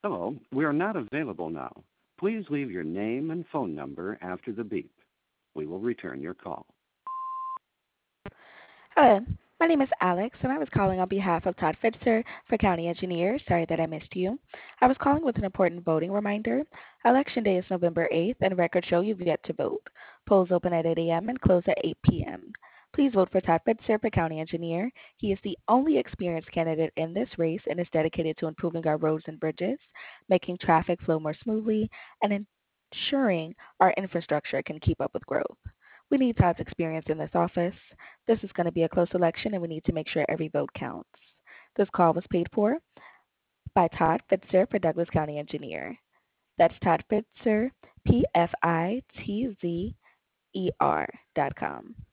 Hello, we are not available now. Please leave your name and phone number after the beep. We will return your call. Hello, my name is Alex, and I was calling on behalf of Todd Fitzer for County Engineer. Sorry that I missed you. I was calling with an important voting reminder. Election Day is November 8th, and records show you've yet to vote. Polls open at 8 a.m. and close at 8 p.m. Please vote for Todd Fitzer for County Engineer. He is the only experienced candidate in this race and is dedicated to improving our roads and bridges, making traffic flow more smoothly, and ensuring our infrastructure can keep up with growth. We need Todd's experience in this office. This is going to be a close election, and we need to make sure every vote counts. This call was paid for by Todd Fitzer for Douglas County Engineer. That's Todd Fitzer, PFITZER.com.